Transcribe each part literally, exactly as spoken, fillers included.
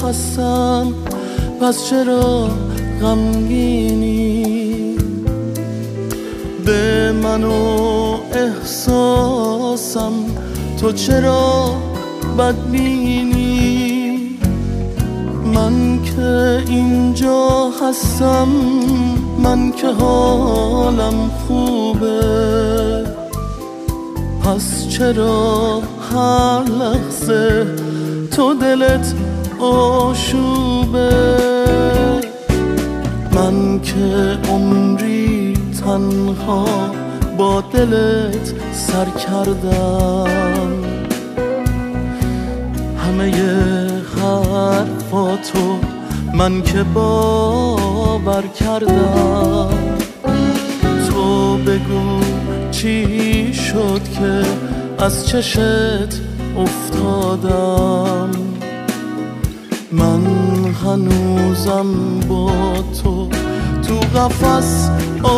هستم، پس چرا غمگینی؟ به من و احساسم تو چرا بدبینی؟ من که اینجا هستم، من که حالم خوبه، پس چرا هر لحظه تو دلت آشوبه؟ من که عمری تنها با دلت سر کردم، همه حرفاتو من که باور کردم. تو بگو چی شد که از چشت افتادم؟ من هنوزم با تو تو قفس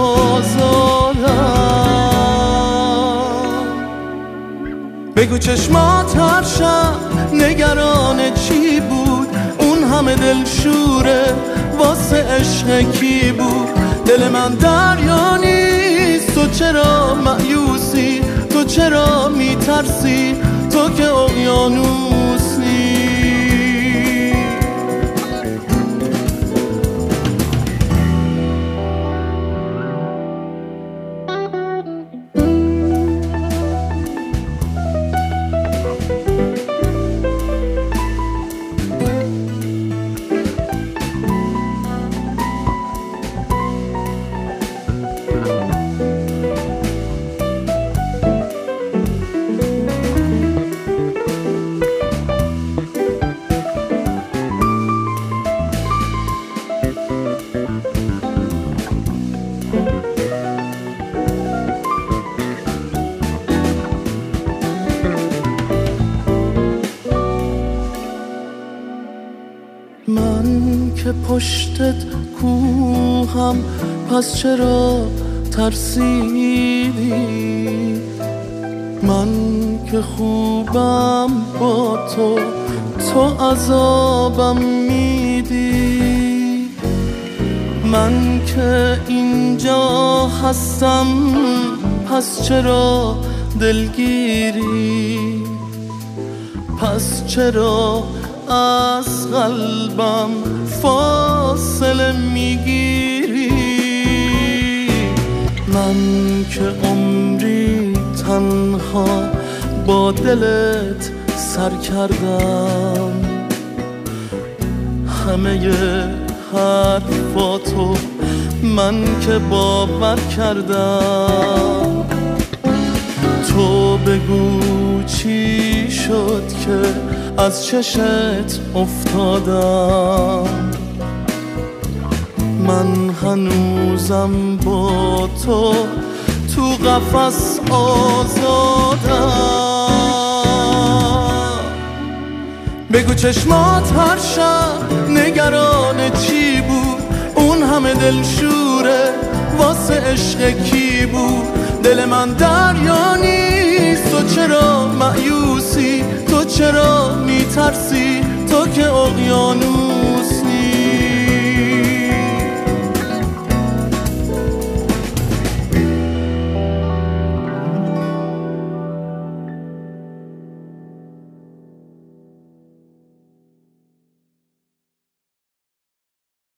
آزادم. بگو چشمات هر شب نگران چی بود؟ اون همه دلشوره واسه عشق کی بود؟ دل من دریا نیست، تو چرا مایوسی؟ تو چرا میترسی؟ تو که اقیانوسی. من که پشتت کوهم، پس چرا ترسیدی؟ من که خوبم با تو، تو عذابم میدی. من که اینجا هستم، پس چرا دلگیری؟ پس چرا از قلبم فاصله میگیری؟ من که عمری تنها با دلت سر کردم، همه حرفاتو من که باور کردم. تو بگو چی شد که از چشت افتادم؟ من هنوزم با تو تو قفس آزادم. بگو چشمات هر شب نگران چی بود؟ اون همه دلشوره واسه عشق کی بود؟ دل من دریا نیست، تو چرا مایوسی؟ تو چرا میترسی؟ تو که اقیانوسی.